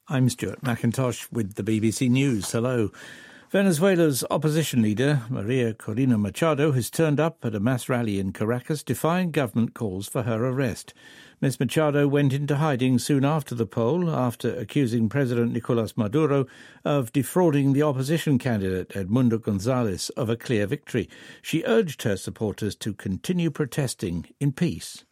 I'm Stuart McIntosh with the BBC News. Hello. Venezuela's opposition leader, Maria Corina Machado, has turned up at a mass rally in Caracas defying government calls for her arrest. Ms. Machado went into hiding soon after the poll after accusing President Nicolas Maduro of defrauding the opposition candidate Edmundo González of a clear victory. She urged her supporters to continue protesting in peace.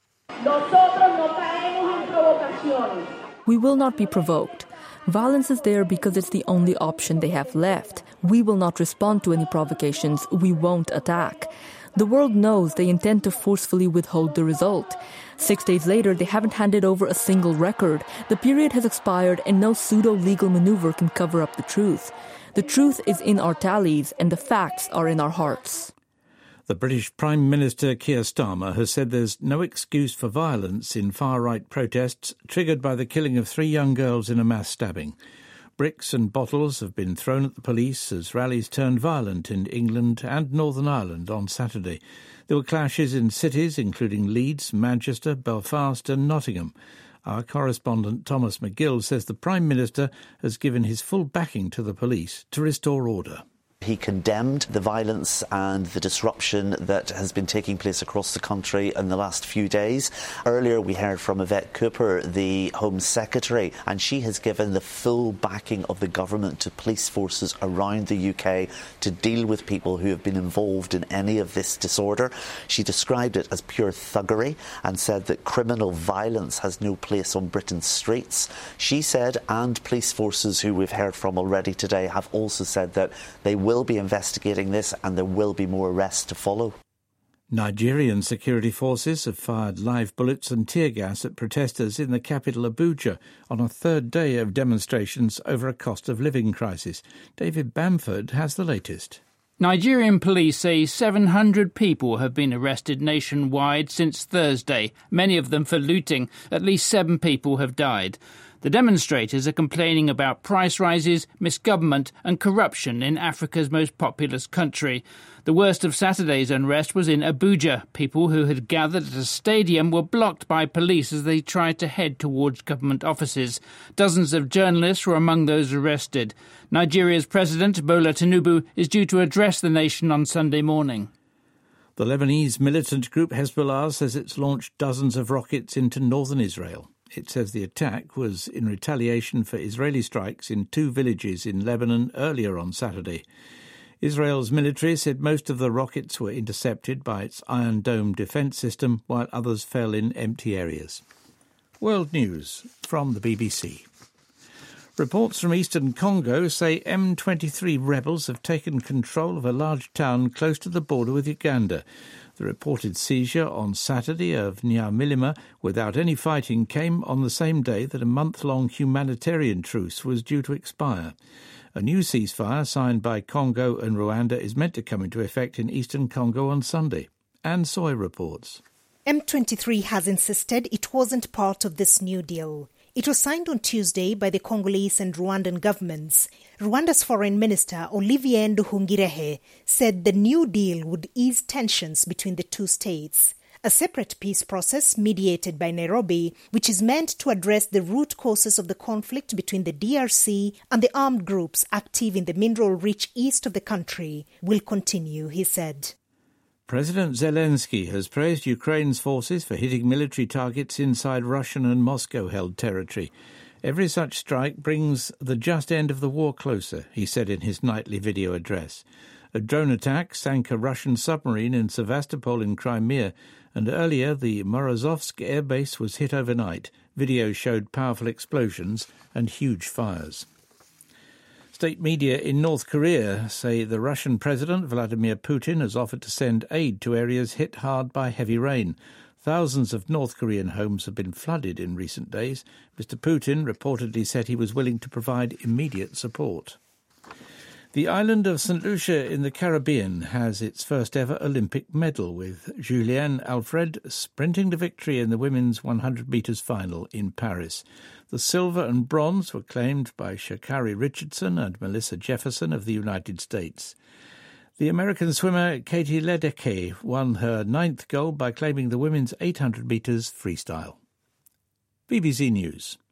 We will not be provoked. Violence is there because it's the only option they have left. We will not respond to any provocations. We won't attack. The world knows they intend to forcefully withhold the result. 6 days later, they haven't handed over a single record. The period has expired and no pseudo-legal maneuver can cover up the truth. The truth is in our tallies and the facts are in our hearts. The British Prime Minister Keir Starmer has said there's no excuse for violence in far-right protests triggered by the killing of 3 young girls in a mass stabbing. Bricks and bottles have been thrown at the police as rallies turned violent in England and Northern Ireland on Saturday. There were clashes in cities including Leeds, Manchester, Belfast and Nottingham. Our correspondent Thomas McGill says the Prime Minister has given his full backing to the police to restore order. He condemned the violence and the disruption that has been taking place across the country in the last few days. Earlier we heard from Yvette Cooper, the Home Secretary, and she has given the full backing of the government to police forces around the UK to deal with people who have been involved in any of this disorder. She described it as pure thuggery and said that criminal violence has no place on Britain's streets. She said, and police forces who we've heard from already today have also said that they will be investigating this and there will be more arrests to follow. Nigerian security forces have fired live bullets and tear gas at protesters in the capital Abuja on a third day of demonstrations over a cost of living crisis. David Bamford has the latest. Nigerian police say 700 people have been arrested nationwide since Thursday, many of them for looting. At least 7 people have died. The demonstrators are complaining about price rises, misgovernment and corruption in Africa's most populous country. The worst of Saturday's unrest was in Abuja. People who had gathered at a stadium were blocked by police as they tried to head towards government offices. Dozens of journalists were among those arrested. Nigeria's President, Bola Tinubu, is due to address the nation on Sunday morning. The Lebanese militant group Hezbollah says it's launched dozens of rockets into northern Israel. It says the attack was in retaliation for Israeli strikes in 2 villages in Lebanon earlier on Saturday. Israel's military said most of the rockets were intercepted by its Iron Dome defence system, while others fell in empty areas. World News from the BBC. Reports from eastern Congo say M23 rebels have taken control of a large town close to the border with Uganda. The reported seizure on Saturday of Nyamilima without any fighting came on the same day that a month-long humanitarian truce was due to expire. A new ceasefire signed by Congo and Rwanda is meant to come into effect in eastern Congo on Sunday. Anne Soy reports. M23 has insisted it wasn't part of this new deal. It was signed on Tuesday by the Congolese and Rwandan governments. Rwanda's Foreign Minister Olivier Nduhungirehe said the new deal would ease tensions between the 2 states. A separate peace process mediated by Nairobi, which is meant to address the root causes of the conflict between the DRC and the armed groups active in the mineral-rich east of the country, will continue, he said. President Zelensky has praised Ukraine's forces for hitting military targets inside Russian and Moscow-held territory. Every such strike brings the just end of the war closer, he said in his nightly video address. A drone attack sank a Russian submarine in Sevastopol in Crimea, and earlier the Morozovsk air base was hit overnight. Video showed powerful explosions and huge fires. State media in North Korea say the Russian President Vladimir Putin has offered to send aid to areas hit hard by heavy rain. Thousands of North Korean homes have been flooded in recent days. Mr. Putin reportedly said he was willing to provide immediate support. The island of St. Lucia in the Caribbean has its first ever Olympic medal, with Julienne Alfred sprinting to victory in the women's 100 metres final in Paris. The silver and bronze were claimed by Sha'Carri Richardson and Melissa Jefferson of the United States. The American swimmer Katie Ledecky won her 9th gold by claiming the women's 800 metres freestyle. BBC News.